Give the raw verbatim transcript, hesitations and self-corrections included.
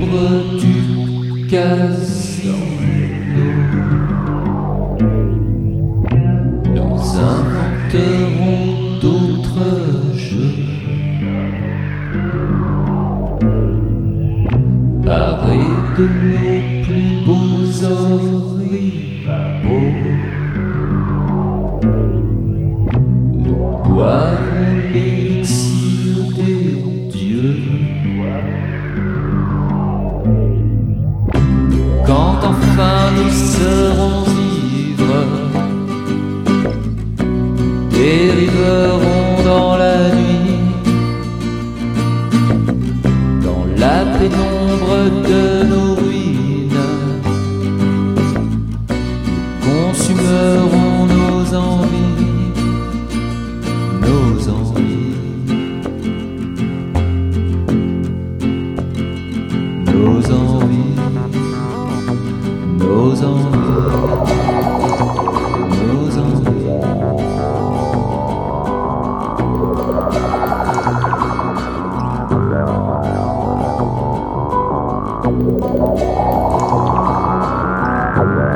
l'ombre du casino, nous inventerons d'autres jeux, parés de nos plus beaux oripeaux. Nous boirons l'élixir des dieux. Quand enfin nous serons ivres, dériverons dans la nuit, dans la pénombre de nos ruines, consumerons nos envies, nos envies, nos envies, nos envies, nos envies. Yeah.